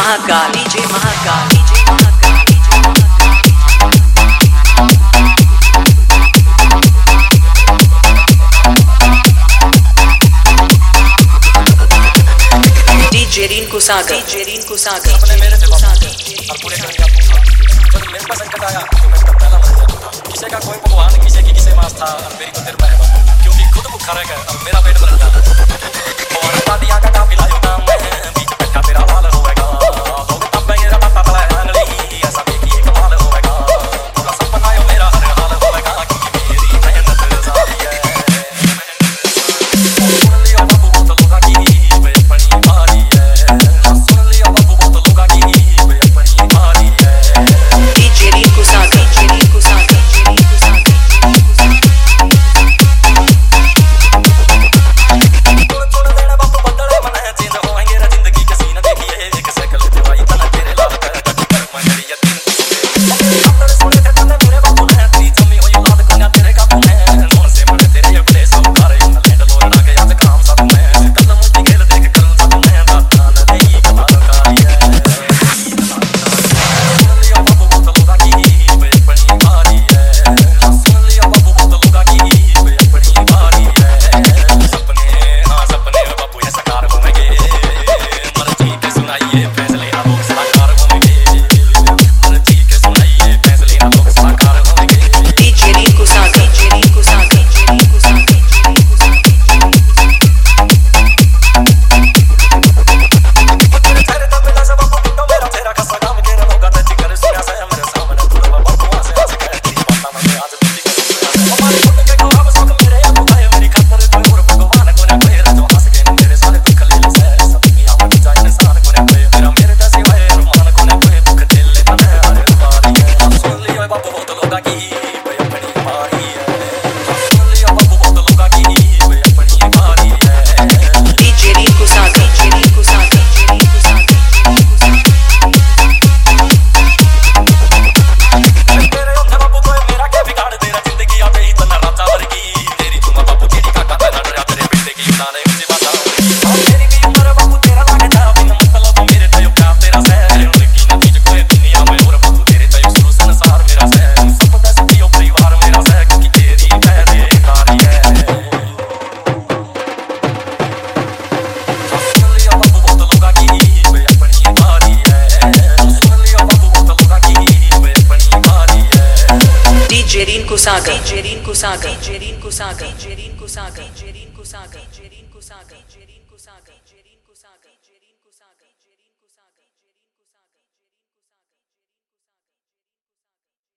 Mahakal, DJ Mahakal, DJ Rinku Sagar, DJ Rinku Sagar. अपने मेरे थे बाबू और पूरे करने का पूछा। जब मेरे पास संकट आया तो मैं तब पहला मर जाता था। किसी का कोई भगवान, किसी की किसी मास था, और मेरी तो तेरे पे है बाबू, क्योंकि खुद भूखा रह गया और मेरा पेट भर गया। और शादियां का काफिला यो नाम है, बीच बैठा तेरा वाल होएगा। लोग तब मेरा पता पड़ा है अंगली, ऐसा देखिए कमाल होएगा। पूरा सपना यो मेरा हर हाल होएगा, कि मेरी मेहनत सारी है। सुन लिया बाबू बहुत लोगों की अपनी बारी है। सुन लिया बाबू बहुत लोगों की अपनी बारी है। DJ Rinku Sagar, DJ Rinku Sagar, DJ Rinku Sagar. DJ Rinku Sagar, DJ Rinku Sagar, DJ Rinku Sagar, DJ Rinku Sagar, DJ Rinku Sagar, DJ Rinku Sagar, DJ Rinku Sagar, DJ Rinku Sagar, DJ Rinku सागर।